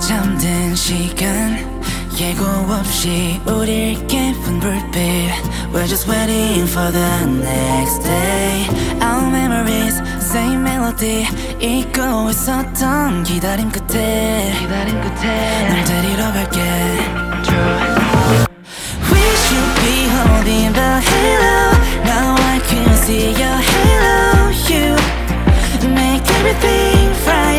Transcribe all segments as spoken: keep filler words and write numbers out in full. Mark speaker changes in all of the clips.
Speaker 1: 잠든 시간 예고 없이 우릴 깨운 불빛 We're just waiting for the next day Our memories, same melody 잊고 있었던 기다림 끝에 기다림 끝에 널 데리러 갈게 We should be holding the halo Now I can see your halo You make everything right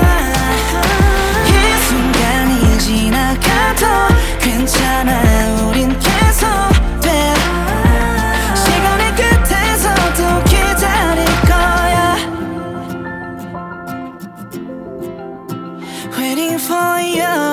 Speaker 1: 이 순간이 지나가도 괜찮아 우린 계속돼 시간의 끝에서도 기다릴 거야 Waiting for you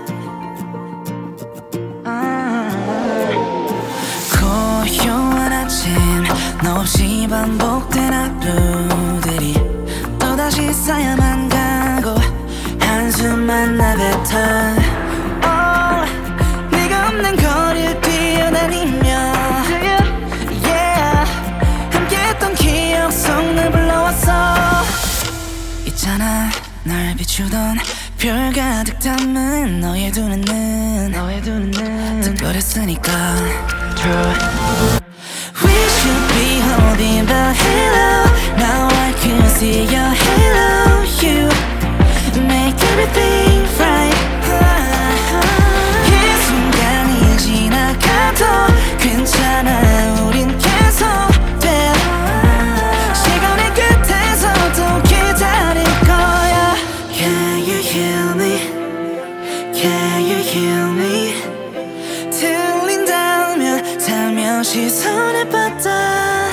Speaker 1: 고요한 아침 너 없이 반복된 하루들이 또다시 쌓여만 가고 한숨만 나뱉어 oh, 네가 없는 거리를 뛰어다니며 yeah, 함께했던 기억 속 날 불러왔어 있잖아 날 비추던 별 가득 담은 너의 두 눈은 너의 두 눈은 특별했으니까 True We should be holding the halo Now I can see your halo You make everything right 이 순간이 지나가도 괜찮아 우린 계속돼 시간의 끝에서도 기다릴 거야 Can you hear me? Can you hear me? 들린다면 살며시 손을 뻗어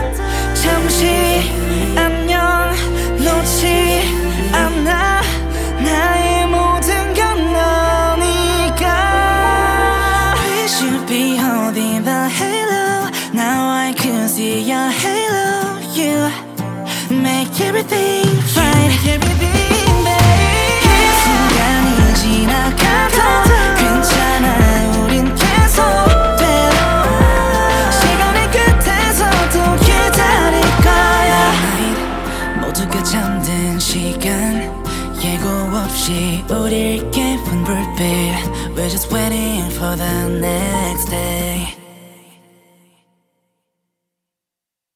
Speaker 1: 잠시 안녕 놓지 않아 나의 모든 건 너니까 We should be holding the halo Now I can see your halo You make everything right everything babe 이 순간이 지나가도 괜찮아 우린 계속돼 시간의 끝에서도 기다릴 거야 모두가 잠든 시간 예고 없이 우릴 깨운 불빛 We're just waiting for the next day